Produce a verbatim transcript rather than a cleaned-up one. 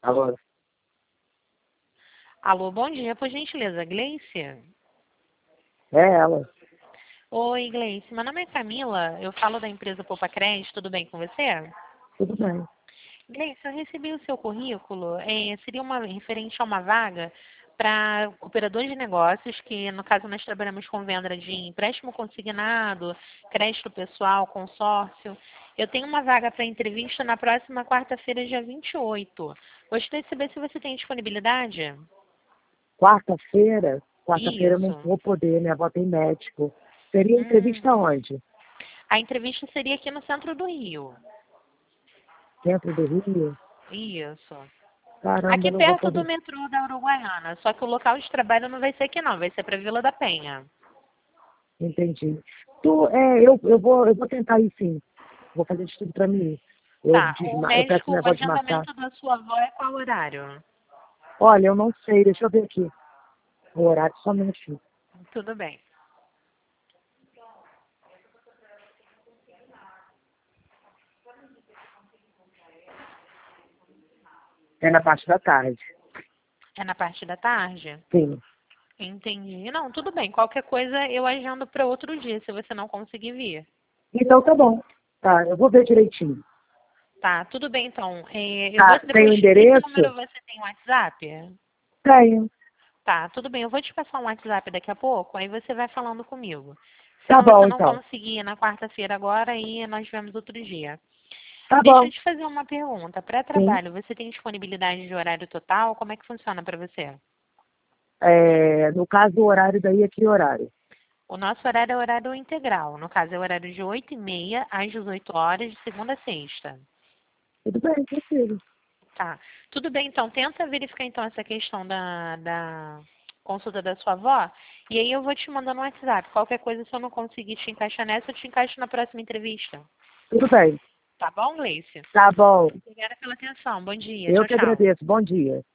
Alô? Alô, bom dia, por gentileza, Gleice? É ela. Oi, Gleice, meu nome é Camila, eu falo da empresa Poupa Crédito, tudo bem com você? Tudo bem. Gleice, eu recebi o seu currículo, é, seria uma referente a uma vaga para operador de negócios, que no caso nós trabalhamos com venda de empréstimo consignado, crédito pessoal, consórcio. Eu tenho uma vaga para entrevista na próxima quarta-feira, dia vinte e oito. Gostaria de saber se você tem disponibilidade? Quarta-feira? Quarta-feira eu não Isso. vou poder, minha avó tem médico. Seria Hum. entrevista onde? A entrevista seria aqui no centro do Rio. Centro do Rio? Isso. Caramba, Aqui eu não vou perto do poder. metrô da Uruguaiana. Só que o local de trabalho não vai ser aqui não, vai ser para Vila da Penha. Entendi. Tu, é, eu, eu, vou, eu vou tentar ir sim. Vou fazer de tudo pra mim ir. Eu, Tá, o desma- eu peço médico, minha o avó desmarcar. agendamento da sua avó é qual horário? Olha, eu não sei, deixa eu ver aqui. O horário, só um minutinho. Tudo bem. É na parte da tarde. É na parte da tarde? Sim. Entendi. Não, tudo bem. Qualquer coisa eu agendo para outro dia, se você não conseguir vir. Então tá bom. Tá, eu vou ver direitinho. Tá, tudo bem então. É, eu vou Tá, tem o depois. Esse endereço? número você tem WhatsApp? Tenho. Tá, tudo bem. Eu vou te passar um WhatsApp daqui a pouco, aí você vai falando comigo. Se Tá não, você bom, não então. conseguir na quarta-feira agora, aí nós vemos outro dia. Tá Deixa bom. eu te fazer uma pergunta. Para Sim. trabalho, você tem disponibilidade de horário total? Como é que funciona para você? É, no caso, o horário daí é que horário? O nosso horário é horário integral. No caso, é horário de oito e meia às dezoito horas, de segunda a sexta. Tudo bem, tranquilo. Tá. Tudo bem, então. Tenta verificar, então, essa questão da, da consulta da sua avó. E aí eu vou te mandando no WhatsApp. Qualquer coisa, se eu não conseguir te encaixar nessa, eu te encaixo na próxima entrevista. Tudo bem. Tá bom, Gleice? Tá bom. Obrigada pela atenção. Bom dia. Eu Tchau, que tchau. agradeço. Bom dia.